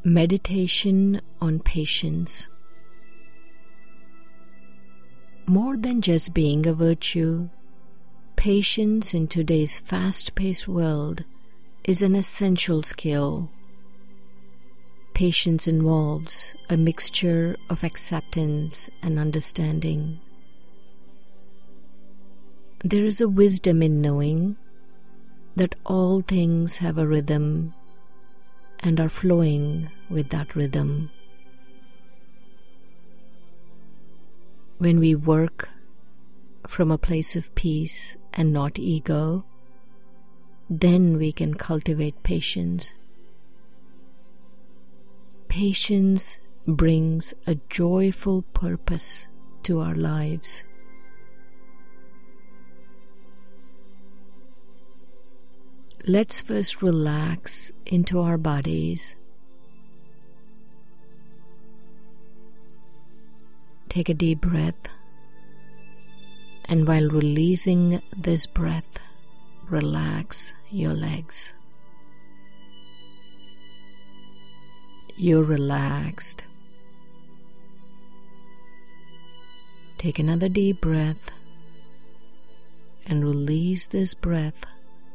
Meditation on patience. More than just being a virtue, patience in today's fast-paced world is an essential skill. Patience involves a mixture of acceptance and understanding. There is a wisdom in knowing that all things have a rhythm and are flowing with that rhythm. When we work from a place of peace and not ego, then we can cultivate patience. Patience brings a joyful purpose to our lives. Let's first relax into our bodies. Take a deep breath, and while releasing this breath, relax your legs. You're relaxed. Take another deep breath and release this breath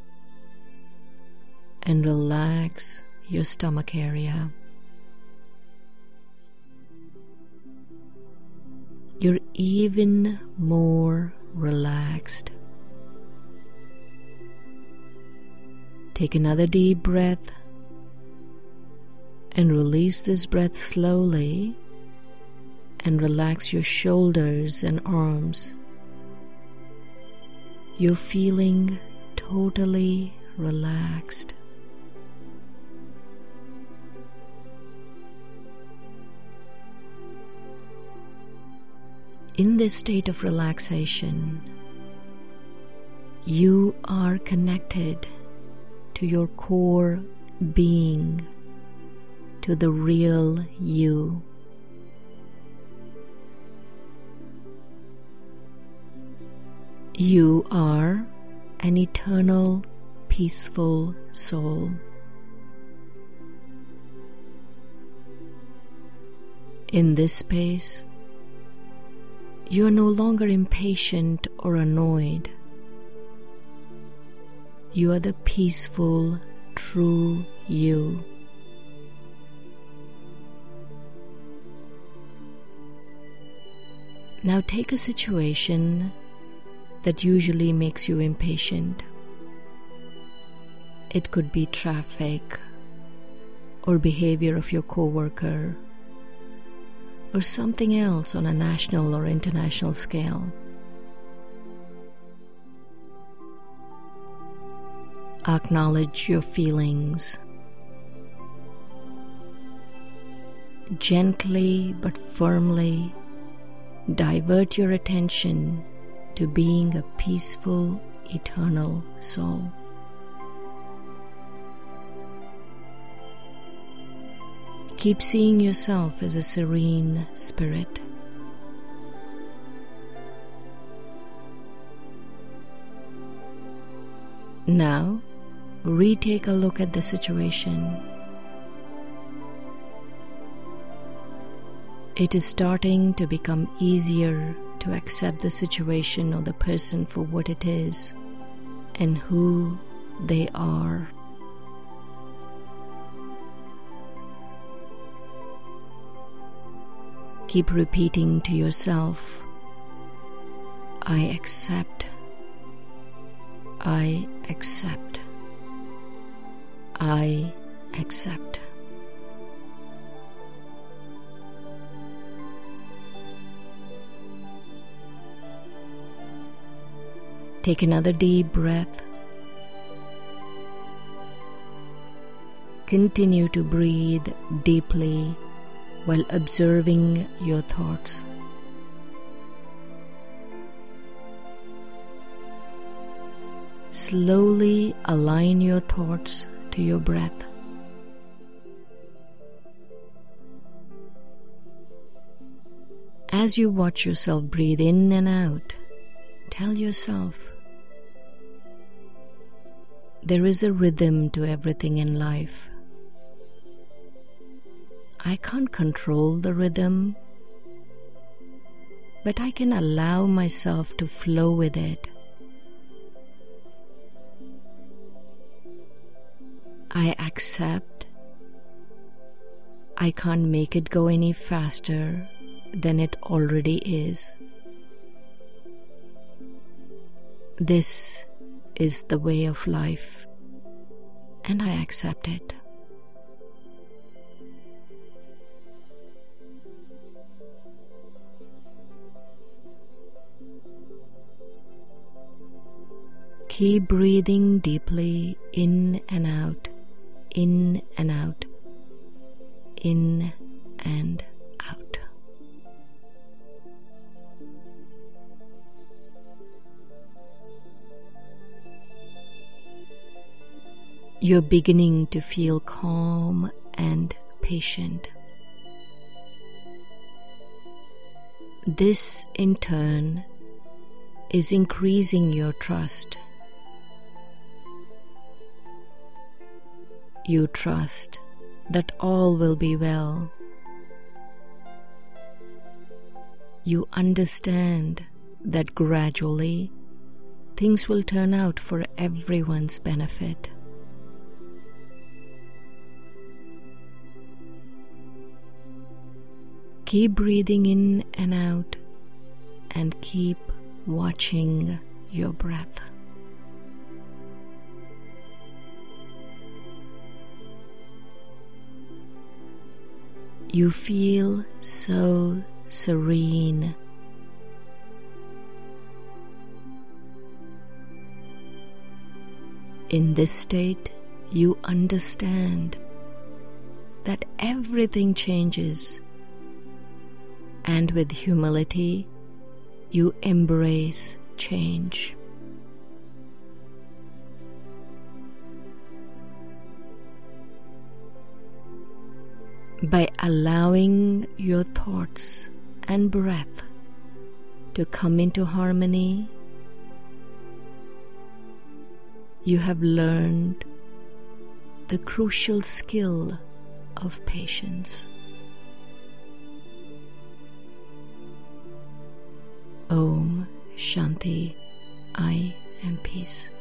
and relax your stomach area. You're even more relaxed. Take another deep breath and release this breath slowly and relax your shoulders and arms. You're feeling totally relaxed. In this state of relaxation, you are connected to your core being, to the real you. You are an eternal, peaceful soul. In this space, you are no longer impatient or annoyed. You are the peaceful, true you. Now take a situation that usually makes you impatient. It could be traffic, or behavior of your coworker, or something else on a national or international scale. Acknowledge your feelings. Gently but firmly divert your attention to being a peaceful, eternal soul. Keep seeing yourself as a serene spirit. Now, retake a look at the situation. It is starting to become easier to accept the situation or the person for what it is and who they are. Keep repeating to yourself, I accept, I accept, I accept. Take another deep breath. Continue to breathe deeply while observing your thoughts. Slowly align your thoughts to your breath. As you watch yourself breathe in and out, tell yourself, there is a rhythm to everything in life. I can't control the rhythm, but I can allow myself to flow with it. I accept I can't make it go any faster than it already is. This is the way of life, and I accept it. Keep breathing deeply in and out, in and out, in and out. You're beginning to feel calm and patient. This, in turn, is increasing your trust. You trust that all will be well. You understand that gradually things will turn out for everyone's benefit. Keep breathing in and out and keep watching your breath. You feel so serene. In this state, you understand that everything changes, and with humility, you embrace change. By allowing your thoughts and breath to come into harmony, you have learned the crucial skill of patience. Om Shanti, I am peace.